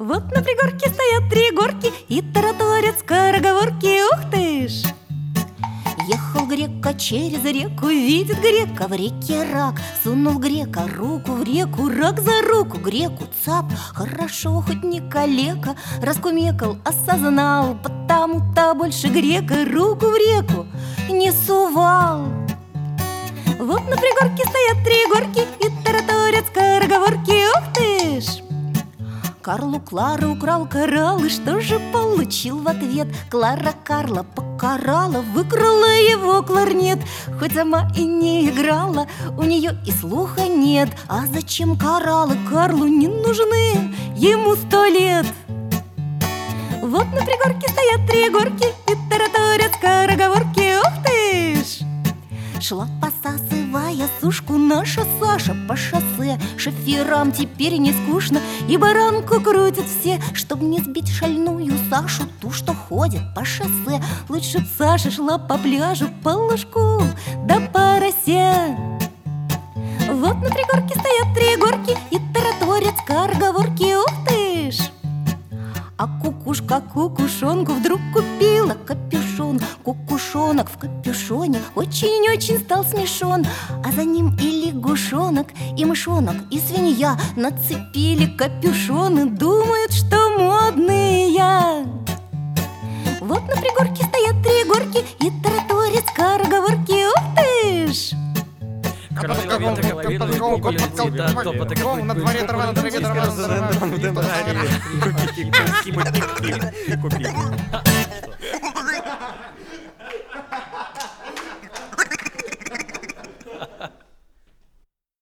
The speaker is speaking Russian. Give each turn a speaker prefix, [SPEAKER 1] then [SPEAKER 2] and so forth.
[SPEAKER 1] Вот на пригорке стоят три горки и тараторят скороговорки. Ух ты ж! Ехал грека через реку, видит грека в реке рак. Сунул грека руку в реку, рак за руку греку цап. Хорошо, хоть не калека, раскумекал, осознал, потому-то больше грека руку в реку не сувал. Вот на пригорке стоят три горки и тараторят скороговорки. Ух ты ж! Карлу Клара украл коралл, и что же получил в ответ? Клара Карла покарала, выкрала его кларнет. Хоть сама и не играла, у нее и слуха нет. А зачем кораллы Карлу не нужны? Ему 100 лет. Вот на пригорке стоят три горки и тараторят скороговорки. Ух ты ж! Шла, посасывая сушку, наша Саша по шоссе. Шоферам теперь не скучно, и баранку крутят все, чтоб не сбить шальную Сашу, ту, что ходит по шоссе. Лучше б Саша шла по пляжу, по лужку да по росе. Вот на пригорке стоят три горки и тараторят скороговорки. Ух ты ж! А кукушка кукушонку вдруг купила капюшон. Кукушонок в капюшоне очень-очень стал смешон. А за ним и лягушонок, и мышонок, и свинья нацепили капюшоны, думают, что модные. Вот на пригорке стоят три горки и тараторят скороговорки. Ух ты ж!
[SPEAKER 2] На дворе трава, на траве трава.
[SPEAKER 3] Купи.